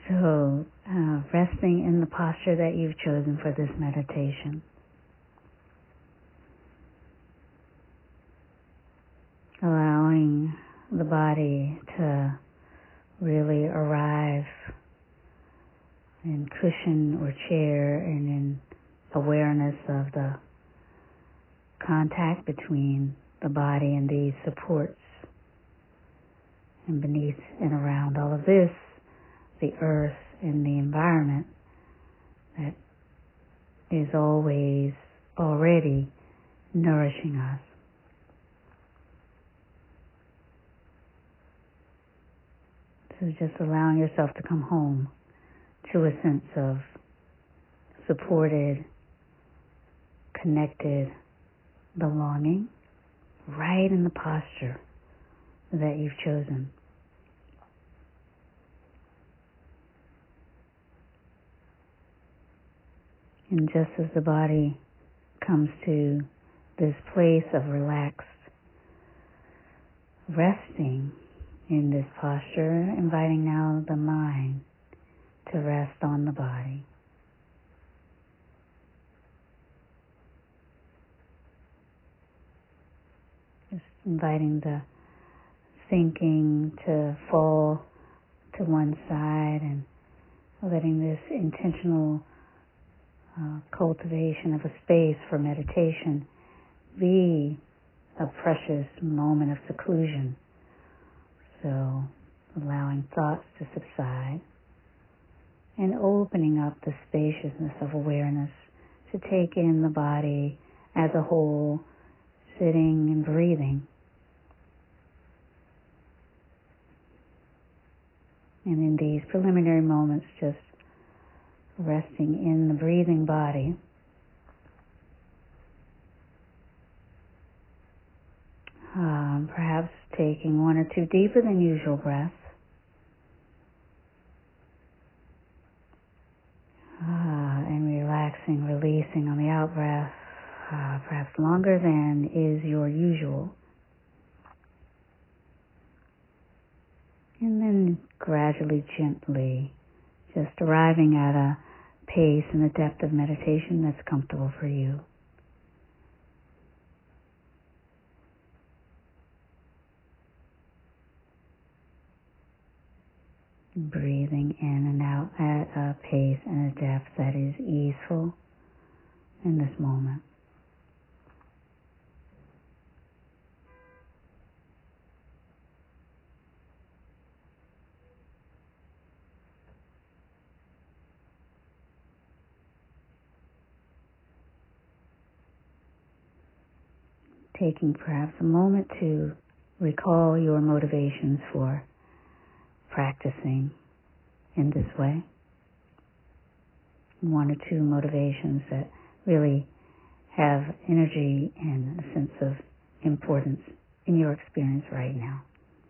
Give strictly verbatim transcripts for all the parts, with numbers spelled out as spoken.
So, uh, resting in the posture that you've chosen for this meditation. Allowing the body to really arrive in cushion or chair and in awareness of the contact between the body and these supports. And beneath and around all of this, the earth and the environment that is always already nourishing us. So just allowing yourself to come home to a sense of supported, connected belonging right in the posture that you've chosen. And just as the body comes to this place of relaxed resting in this posture, inviting now the mind to rest on the body. Just inviting the thinking to fall to one side and letting this intentional uh, cultivation of a space for meditation be a precious moment of seclusion. So allowing thoughts to subside and opening up the spaciousness of awareness to take in the body as a whole, sitting and breathing. And in these preliminary moments, just resting in the breathing body. Um, perhaps taking one or two deeper than usual breaths. Uh, and relaxing, releasing on the out-breath, uh, perhaps longer than is your usual. And then gradually, gently, just arriving at a pace and a depth of meditation that's comfortable for you. Breathing in and out at a pace and a depth that is easeful in this moment. Taking perhaps a moment to recall your motivations for practicing in this way. One or two motivations that really have energy and a sense of importance in your experience right now.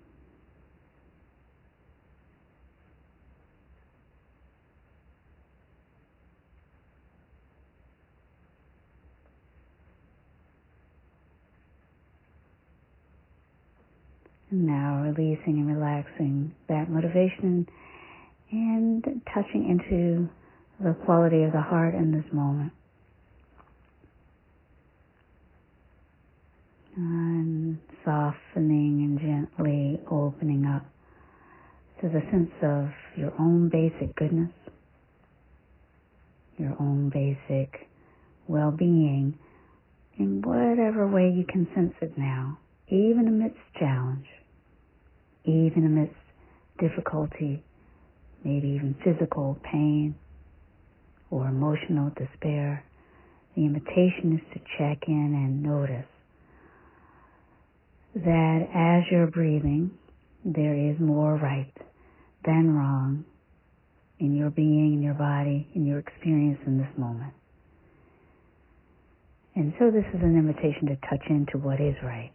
And now releasing and relaxing that motivation and touching into the quality of the heart in this moment. And softening and gently opening up to the sense of your own basic goodness, your own basic well-being in whatever way you can sense it now, even amidst challenge, even amidst difficulty, maybe even physical pain or emotional despair. The invitation is to check in and notice that as you're breathing, there is more right than wrong in your being, in your body, in your experience in this moment. And so this is an invitation to touch into what is right.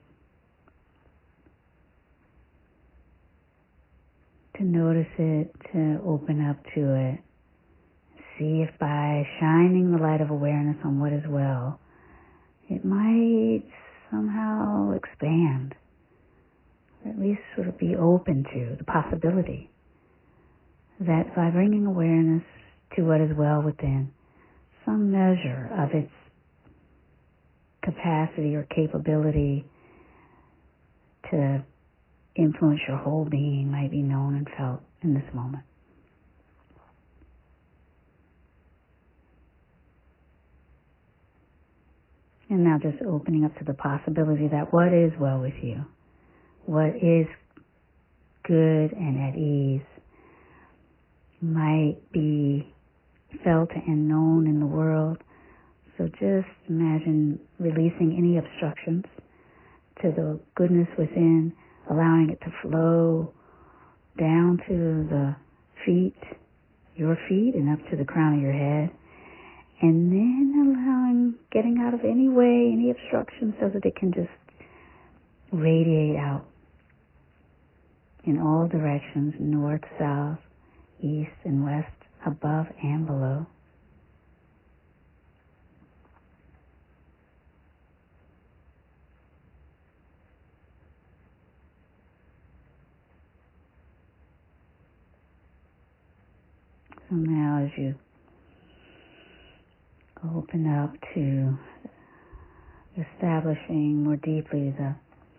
To notice it, to open up to it. See if by shining the light of awareness on what is well, it might somehow expand, or at least sort of be open to the possibility that by bringing awareness to what is well within, some measure of its capacity or capability to influence your whole being might be known and felt in this moment. And now just opening up to the possibility that what is well with you, what is good and at ease, might be felt and known in the world. So just imagine releasing any obstructions to the goodness within, allowing it to flow down to the feet, your feet, and up to the crown of your head. And then allowing, getting out of any way, any obstruction, so that it can just radiate out in all directions, north, south, east, and west, above and below. So now as you open up to establishing more deeply the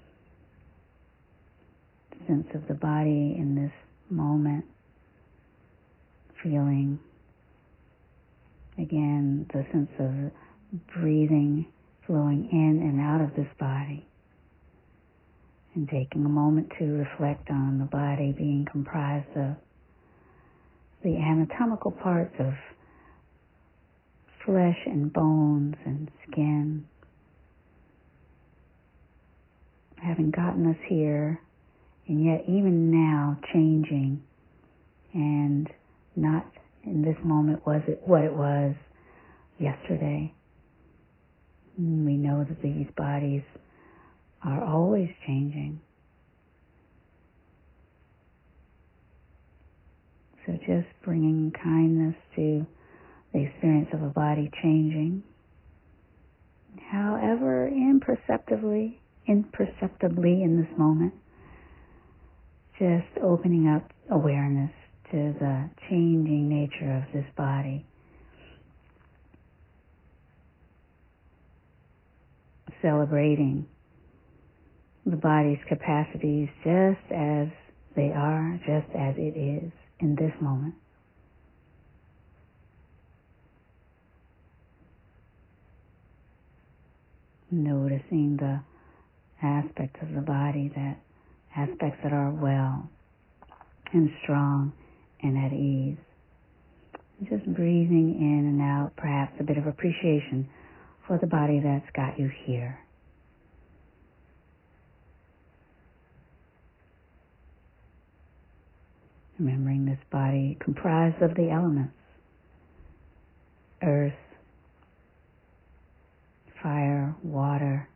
sense of the body in this moment, feeling again the sense of breathing flowing in and out of this body, and taking a moment to reflect on the body being comprised of the anatomical parts of flesh and bones and skin, having gotten us here, and yet even now changing, and not in this moment was it what it was yesterday. We know that these bodies are always changing. So just bringing kindness to the experience of a body changing, however imperceptibly, imperceptibly in this moment, just opening up awareness to the changing nature of this body. Celebrating the body's capacities just as they are, just as it is in this moment. Noticing the aspects of the body, that aspects that are well and strong and at ease. Just breathing in and out, perhaps a bit of appreciation for the body that's got you here. Remembering this body comprised of the elements: earth, fire, water,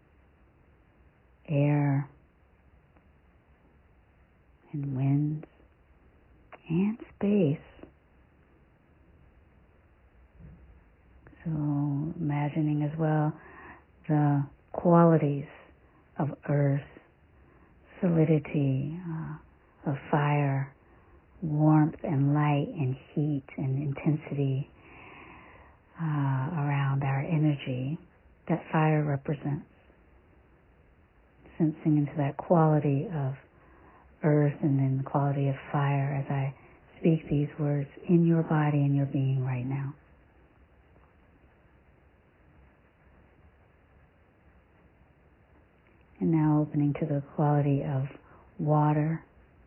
air, and wind, and space. So imagining as well the qualities of earth, solidity, uh, of fire, warmth and light and heat and intensity uh, around our energy that fire represents. Sensing into that quality of earth and then the quality of fire as I speak these words in your body and your being right now. And now opening to the quality of water,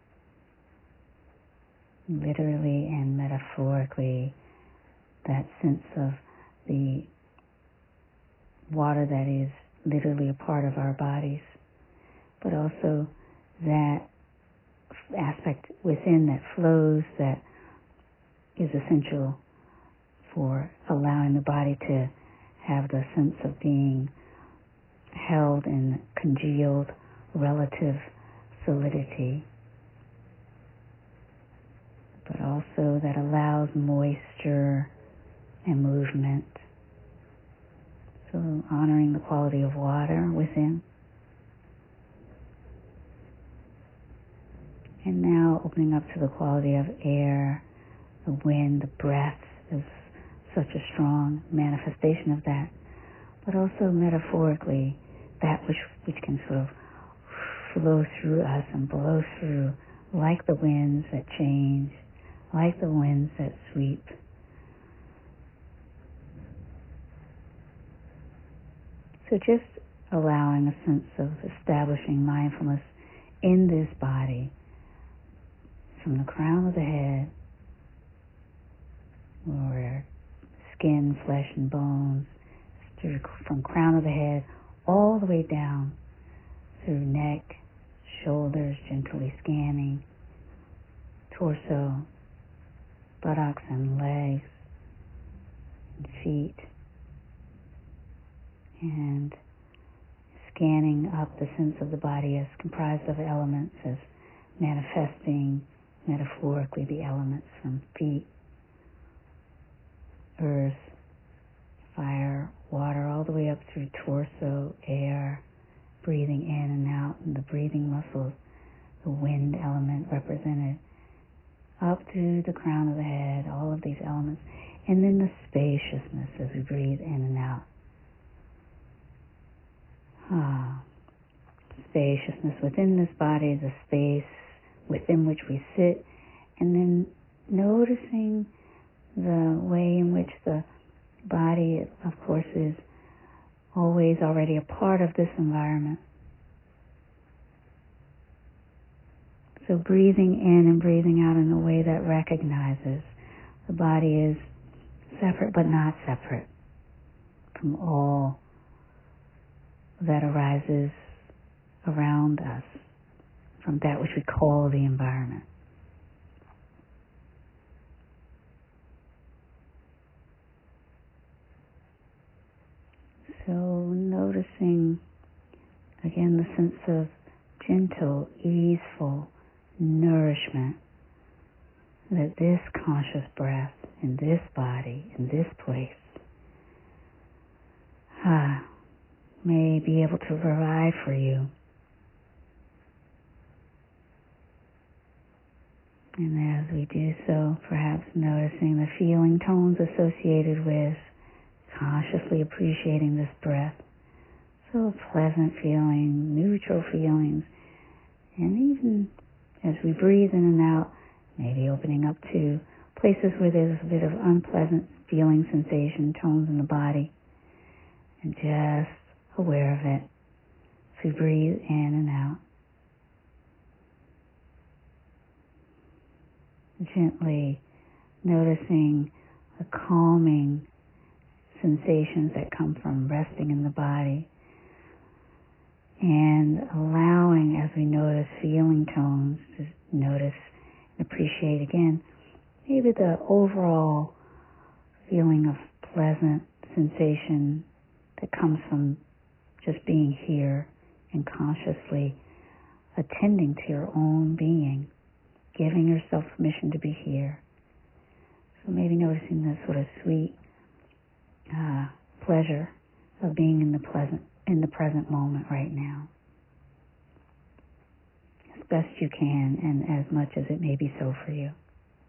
literally and metaphorically, that sense of the water that is literally a part of our bodies, but also that aspect within that flows, that is essential for allowing the body to have the sense of being held in congealed relative solidity, but also that allows moisture and movement. So honoring the quality of water within, And now opening up to the quality of air, the wind, the breath is such a strong manifestation of that. But also metaphorically, that which, which can sort of flow through us and blow through, like the winds that change, like the winds that sweep. So just allowing a sense of establishing mindfulness in this body, from the crown of the head, where skin, flesh, and bones, through, from crown of the head all the way down through neck, shoulders, gently scanning, torso, buttocks and legs, and feet, and scanning up the sense of the body as comprised of elements, as manifesting metaphorically the elements from feet, earth, fire, water, all the way up through torso, air, breathing in and out, and the breathing muscles, the wind element represented, up to the crown of the head, all of these elements, and then the spaciousness as we breathe in and out. Ah, spaciousness within this body, the space within which we sit, and then noticing the way in which the body, of course, is always already a part of this environment. So breathing in and breathing out in a way that recognizes the body is separate but not separate from all that arises around us, from that which we call the environment. So noticing, again, the sense of gentle, easeful nourishment that this conscious breath in this body, in this place, ah, may be able to provide for you. And as we do so, perhaps noticing the feeling tones associated with consciously appreciating this breath. So pleasant feeling, neutral feelings, and even as we breathe in and out, maybe opening up to places where there's a bit of unpleasant feeling, sensation, tones in the body, and just aware of it as we breathe in and out. Gently noticing the calming sensations that come from resting in the body, and allowing, as we notice feeling tones, to notice and appreciate again maybe the overall feeling of pleasant sensation that comes from just being here and consciously attending to your own being, giving yourself permission to be here. So maybe noticing the sort of sweet uh, pleasure of being in the pleasant, in the present moment right now, as best you can, and as much as it may be so for you.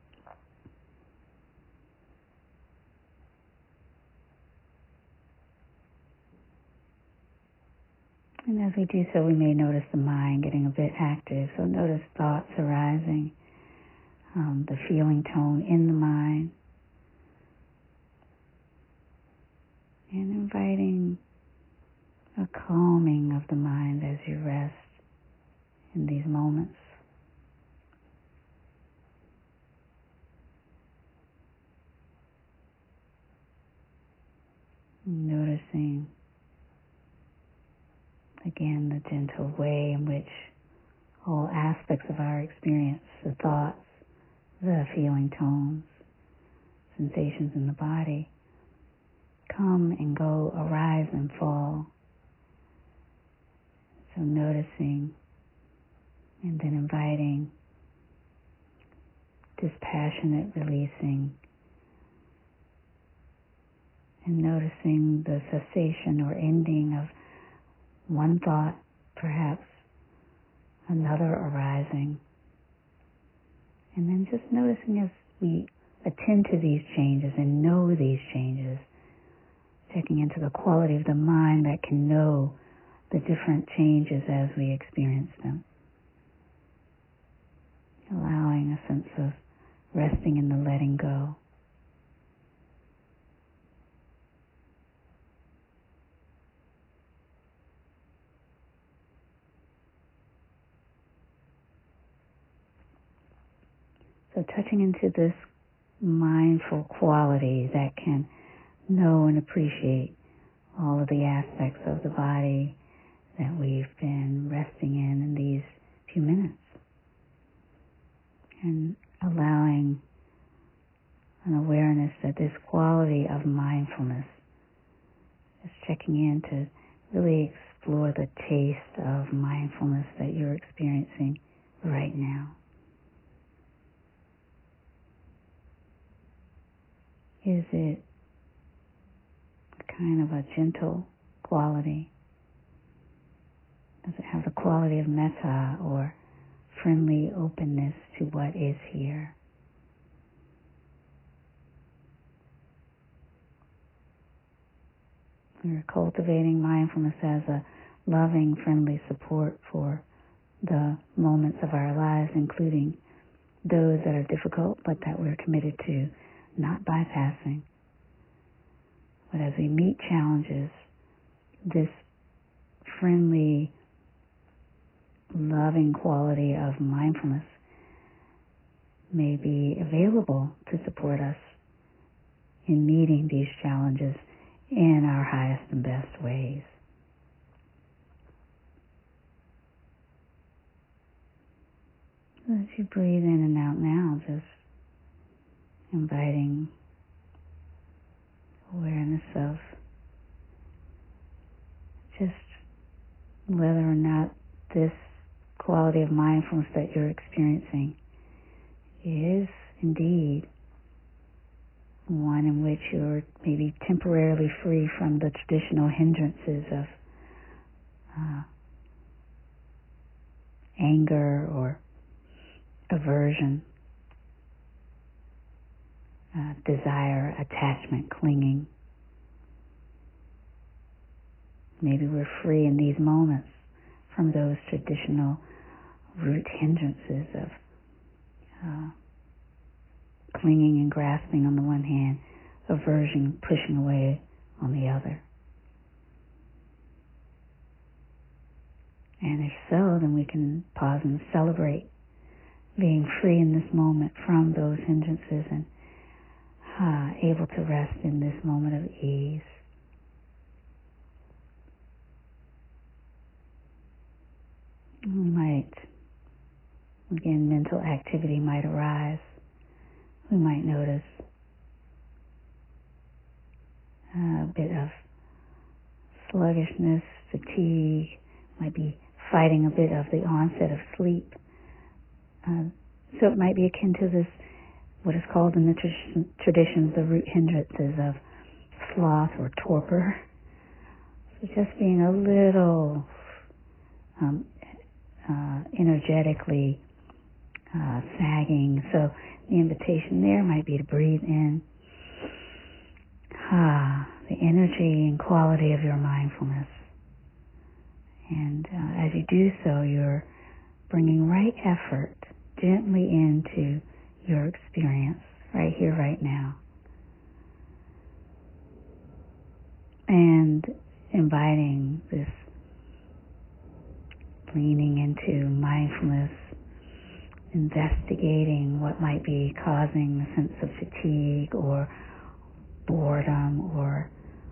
And as we do so, we may notice the mind getting a bit active. So notice thoughts arising, um, the feeling tone in the mind, and inviting a calming of the mind as you rest in these moments. Noticing again the gentle way in which all aspects of our experience, the thoughts, the feeling tones, sensations in the body, come and go, arise and fall. So noticing and then inviting dispassionate releasing, and noticing the cessation or ending of one thought, perhaps another arising, And then just noticing as we attend to these changes and know these changes, checking into the quality of the mind that can know the different changes as we experience them. Allowing a sense of resting in the letting go. So touching into this mindful quality that can know and appreciate all of the aspects of the body that we've been resting in in these few minutes. And allowing an awareness that this quality of mindfulness is checking in to really explore the taste of mindfulness that you're experiencing right now. Is it kind of a gentle quality? Does it have the quality of metta or friendly openness to what is here? We're cultivating mindfulness as a loving, friendly support for the moments of our lives, including those that are difficult, but that we're committed to not bypassing. But as we meet challenges, this friendly, loving quality of mindfulness may be available to support us in meeting these challenges in our highest and best ways. As you breathe in and out now, just inviting awareness of just whether or not this quality of mindfulness that you're experiencing is indeed one in which you're maybe temporarily free from the traditional hindrances of uh, anger or aversion, uh, desire, attachment, clinging. Maybe we're free in these moments from those traditional root hindrances of uh, clinging and grasping on the one hand, aversion, pushing away on the other. And if so, then we can pause and celebrate being free in this moment from those hindrances and uh, able to rest in this moment of ease. We might, again, mental activity might arise. We might notice a bit of sluggishness, fatigue, might be fighting a bit of the onset of sleep. Uh, so it might be akin to this, what is called in the tradition, traditions the root hindrances of sloth or torpor. So just being a little um, uh, energetically uh, sagging. So the invitation there might be to breathe in ah, the energy and quality of your mindfulness. And uh, as you do so, you're bringing right effort gently into your experience right here, right now. And inviting this leaning into mindfulness, investigating what might be causing a sense of fatigue or boredom or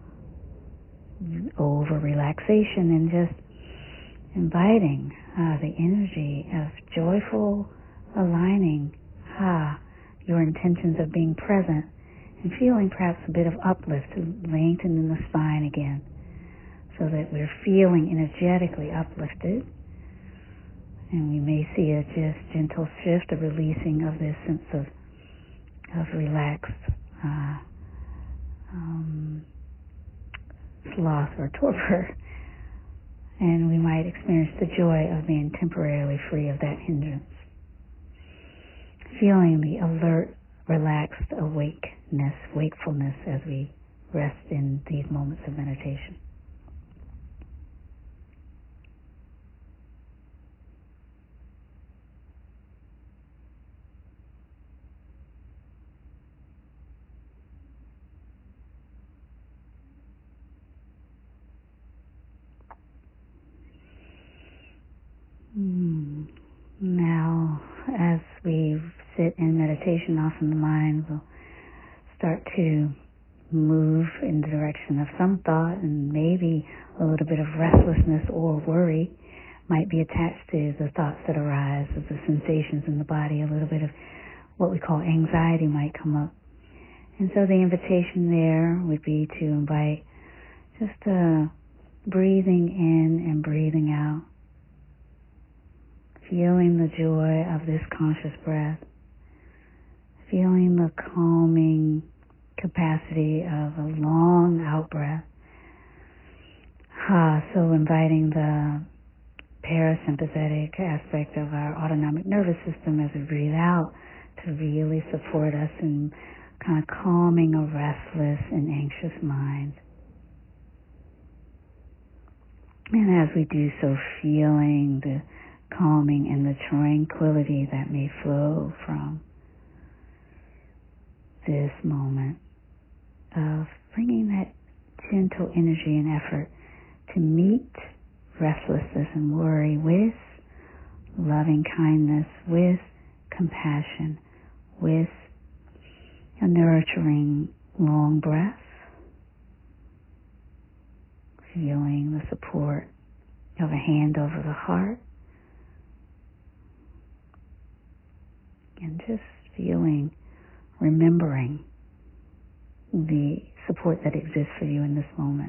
over relaxation, and just inviting uh, the energy of joyful aligning ah, your intentions of being present and feeling perhaps a bit of uplift, lengthening the spine again, so that we're feeling energetically uplifted. And we may see a just gentle shift, a releasing of this sense of of relaxed uh, um, sloth or torpor. And we might experience the joy of being temporarily free of that hindrance. feeling the alert, relaxed awakeness, wakefulness as we rest in these moments of meditation. Mm. Now, as we sit in meditation, often the mind will start to move in the direction of some thought, and maybe a little bit of restlessness or worry might be attached to the thoughts that arise, of the sensations in the body. A little bit of what we call anxiety might come up. And so the invitation there would be to invite just a breathing in and breathing out, feeling the joy of this conscious breath, feeling the calming capacity of a long out breath. Ah, so inviting the parasympathetic aspect of our autonomic nervous system as we breathe out to really support us in kind of calming a restless and anxious mind. And as we do so, feeling the calming and the tranquility that may flow from this moment of bringing that gentle energy and effort to meet restlessness and worry with loving kindness, with compassion, with a nurturing long breath, feeling the support of a hand over the heart, and just feeling, remembering the support that exists for you in this moment.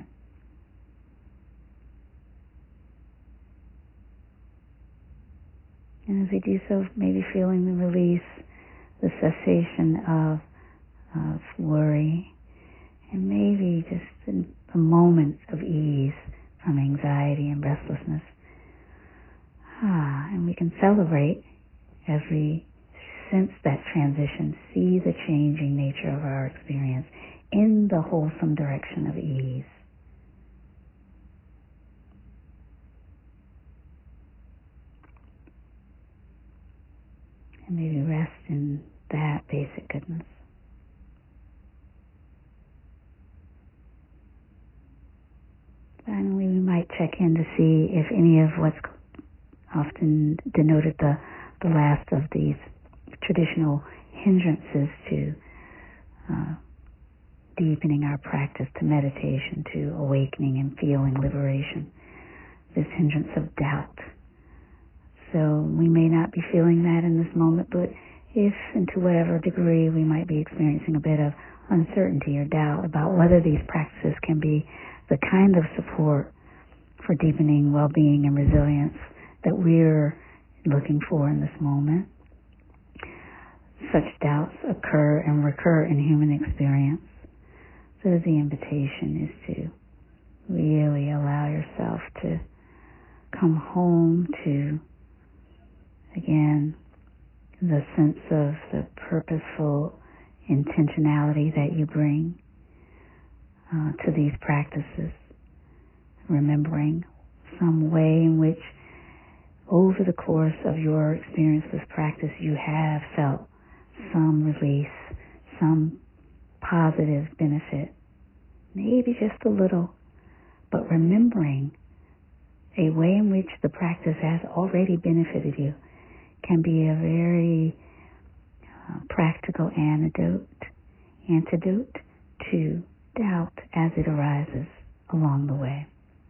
And as we do so, maybe feeling the release, the cessation of, of worry, and maybe just a moment of ease from anxiety and restlessness. Ah, and we can celebrate as we sense that transition, see the changing nature of our experience in the wholesome direction of ease. And maybe rest in that basic goodness. Finally, we might check in to see if any of what's often denoted the, the last of these traditional hindrances to uh, deepening our practice, to meditation, to awakening and feeling liberation, this hindrance of doubt. So we may not be feeling that in this moment, but if and to whatever degree we might be experiencing a bit of uncertainty or doubt about whether these practices can be the kind of support for deepening well-being and resilience that we're looking for in this moment. Such doubts occur and recur in human experience. So the invitation is to really allow yourself to come home to, again, the sense of the purposeful intentionality that you bring uh, to these practices, remembering some way in which over the course of your experience with practice you have felt some release, some positive benefit, maybe just a little, but remembering a way in which the practice has already benefited you can be a very uh, practical antidote, antidote to doubt as it arises along the way.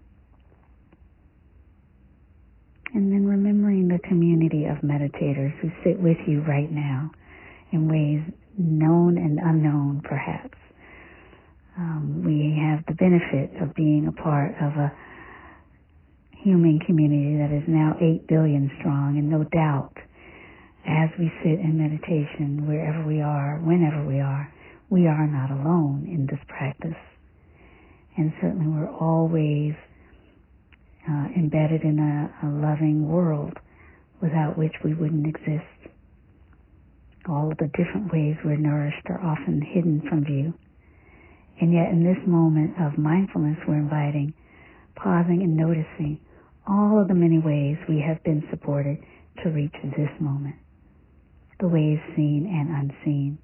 And then remembering the community of meditators who sit with you right now in ways known and unknown, perhaps. Um, we have the benefit of being a part of a human community that is now eight billion strong, and no doubt, as we sit in meditation, wherever we are, whenever we are, we are not alone in this practice. And certainly we're always uh, embedded in a, a loving world without which we wouldn't exist. All of the different ways we're nourished are often hidden from view. And yet in this moment of mindfulness, we're inviting, pausing and noticing all of the many ways we have been supported to reach this moment, the ways seen and unseen.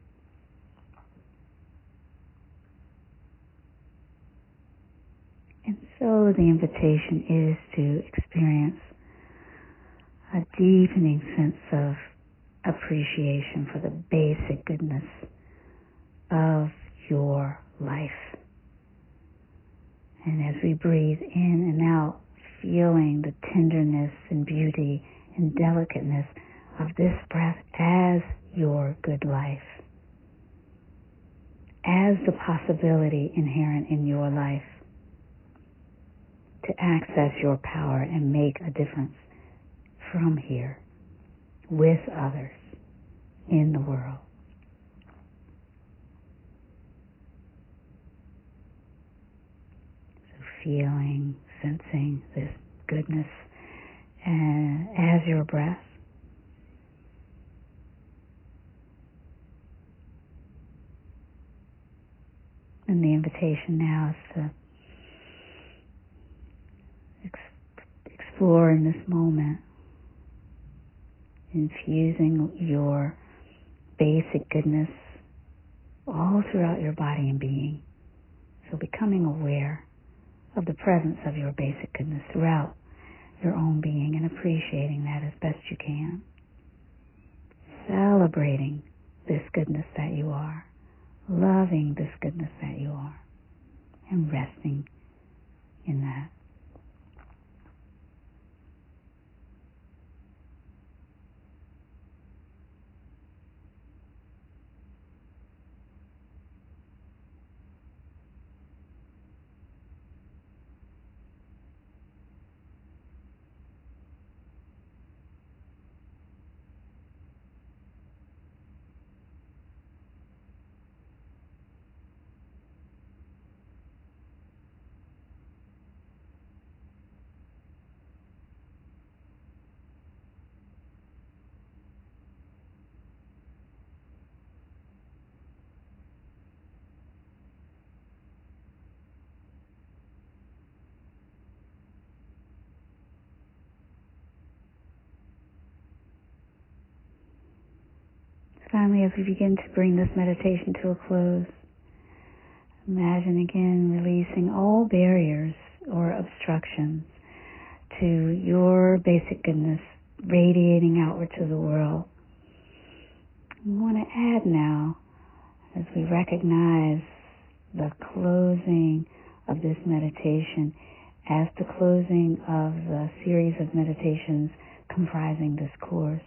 And so the invitation is to experience a deepening sense of appreciation for the basic goodness of your life. And as we breathe in and out, feeling the tenderness and beauty and delicateness of this breath as your good life, as the possibility inherent in your life to access your power and make a difference from here with others in the world. So feeling, sensing this goodness uh, as your breath. And the invitation now is to ex- explore in this moment, infusing your basic goodness all throughout your body and being. So becoming aware of the presence of your basic goodness throughout your own being and appreciating that as best you can. Celebrating this goodness that you are, loving this goodness that you are, and resting in that. Finally, as we begin to bring this meditation to a close, imagine again releasing all barriers or obstructions to your basic goodness radiating outward to the world. We want to add now, as we recognize the closing of this meditation as the closing of the series of meditations comprising this course.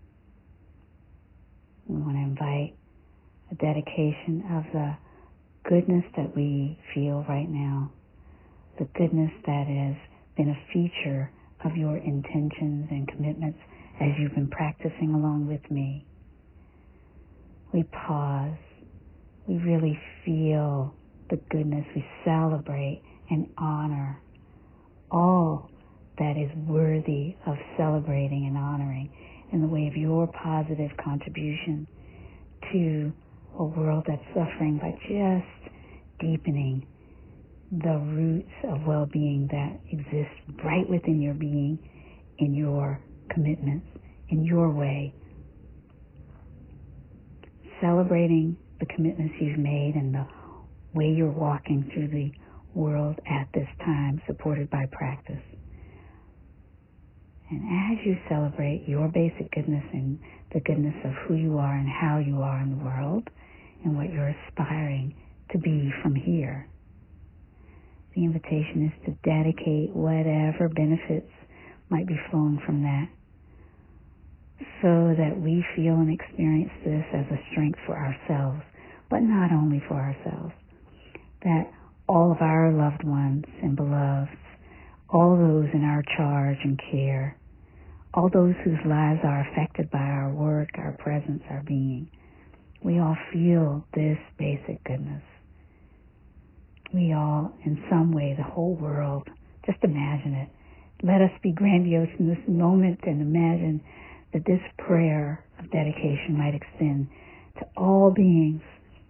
We want to invite a dedication of the goodness that we feel right now, the goodness that has been a feature of your intentions and commitments as you've been practicing along with me. We pause. We really feel the goodness. We celebrate and honor all that is worthy of celebrating and honoring in the way of your positive contribution to a world that's suffering by just deepening the roots of well-being that exist right within your being, in your commitments, in your way. Celebrating the commitments you've made and the way you're walking through the world at this time, supported by practice. And as you celebrate your basic goodness and the goodness of who you are and how you are in the world and what you're aspiring to be from here, the invitation is to dedicate whatever benefits might be flowing from that so that we feel and experience this as a strength for ourselves, but not only for ourselves, that all of our loved ones and beloveds, all those in our charge and care, all those whose lives are affected by our work, our presence, our being, we all feel this basic goodness. We all, in some way, the whole world, just imagine it. Let us be grandiose in this moment and imagine that this prayer of dedication might extend to all beings,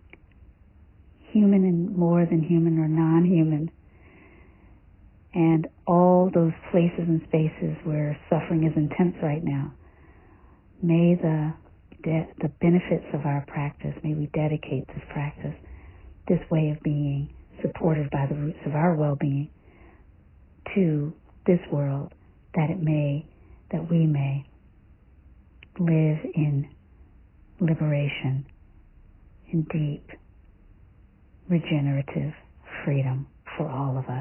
human and more than human or non-human, and all those places and spaces where suffering is intense right now. May the de- the benefits of our practice, may we dedicate this practice, this way of being, supported by the roots of our well-being, to this world, that it may, that we may live in liberation, in deep, regenerative freedom for all of us.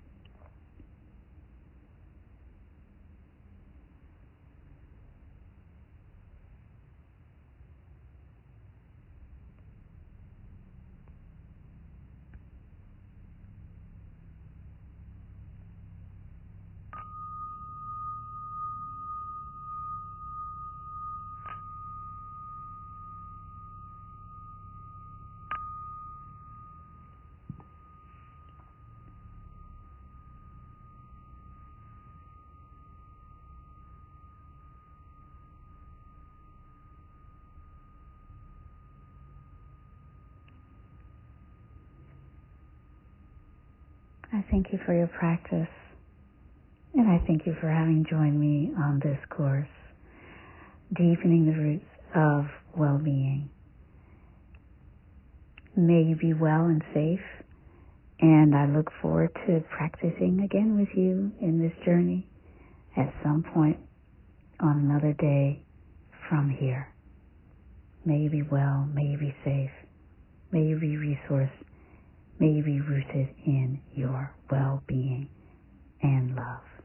I thank you for your practice, and I thank you for having joined me on this course, Deepening the Roots of Well-Being. May you be well and safe, and I look forward to practicing again with you in this journey at some point on another day from here. May you be well, may you be safe, may you be resourced, may you be rooted in your well-being and love.